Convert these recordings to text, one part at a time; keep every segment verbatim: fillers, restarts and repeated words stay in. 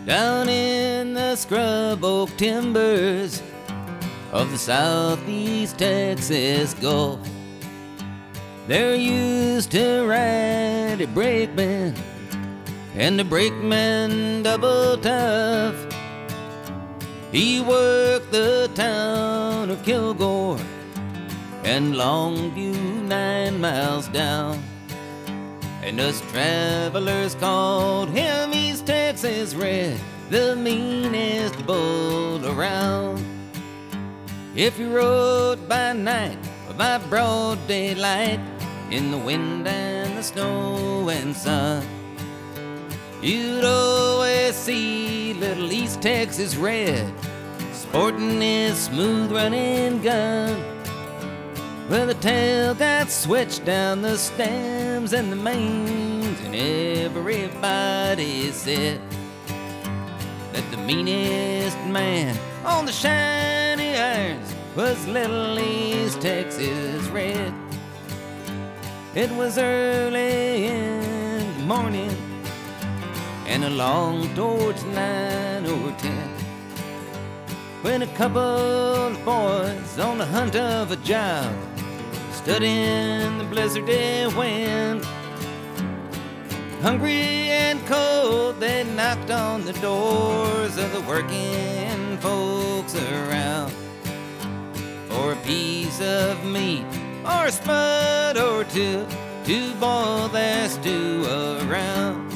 down in the scrub oak timbers of the southeast Texas Gulf. There used to ride a brakeman, and the brakeman double tough. He worked the town of Kilgore and Longview nine miles down. And us travelers called him East Texas Red, the meanest bull around. If you rode by night or by broad daylight, in the wind and the snow and sun, you'd always see little East Texas Red sporting his smooth running gun. Well, the tail got switched down the stems and the mains, and everybody said that the meanest man on the shiny irons was little East Texas Red. It was early in the morning and along towards nine or ten, when a couple of boys on the hunt of a job stood in the blizzardy wind. Hungry and cold, they knocked on the doors of the working folks around for a piece of meat or a spud or two to boil their stew around.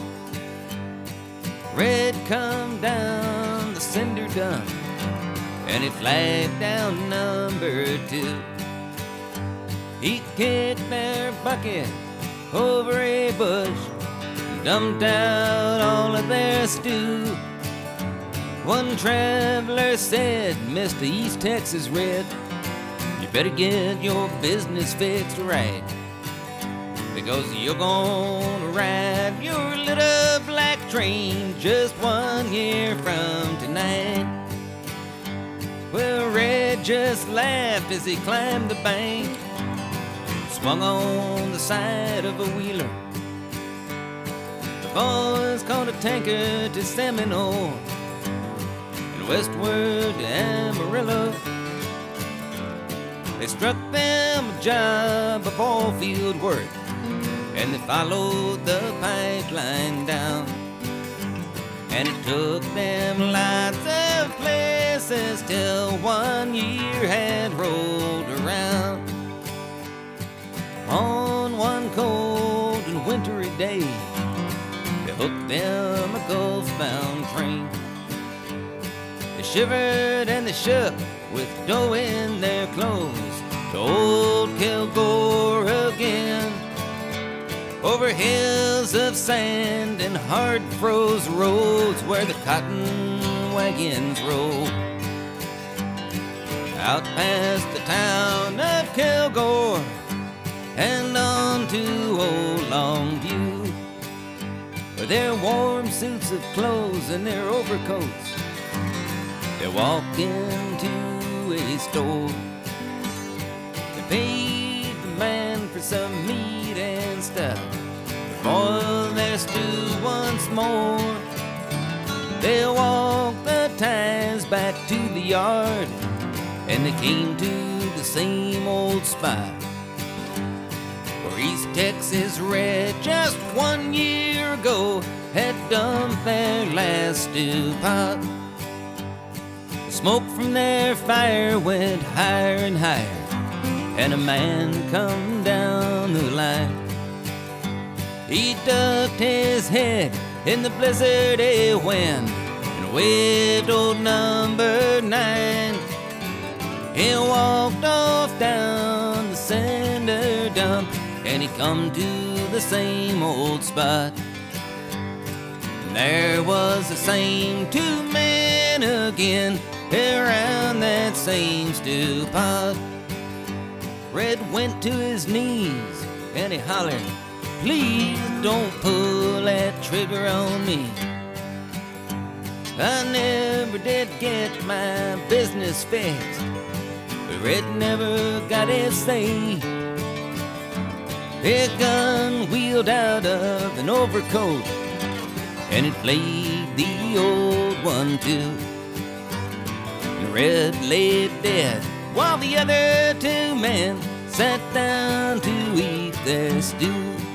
Red come down the cinder dump, and he flagged down number two. He kicked their bucket over a bush and dumped out all of their stew. One traveler said, "Mister East Texas Red, you better get your business fixed right, because you're gonna ride your little black train just one year from tonight." Well, Red just laughed as he climbed the bank, swung on the side of a wheeler. The boys caught a tanker to Seminole and westward to Amarillo. They struck them a job of all field work, and they followed the pipeline down. And it took them lots of places till one year had rolled around. On one cold and wintry day, they hooked them a Gulf-bound train. They shivered and they shook with dough in their clothes to old Kilgore again, over hills of sand and hard froze roads where the cotton wagons roll, out past the town of Kilgore and on to old Longview, with their warm suits of clothes and their overcoats. They walked into a store. They paid the man for some meat and stuff, boil their stew once more. They walked the ties back to the yard, and they came to the same old spot where East Texas Red just one year ago had dumped their last stew pot. The smoke from their fire went higher and higher, and a man come down the line. He ducked his head in the blizzardy wind and waved old number nine. He walked off down the cinder dump, and he come to the same old spot. And there was the same two men again around that same stew pot. Red went to his knees and he hollered, "Please don't pull that trigger on me. I never did get my business fixed, but Red never got his say." A gun wheeled out of an overcoat, and it played the old one too. Red lay dead while the other two men sat down to eat their stew.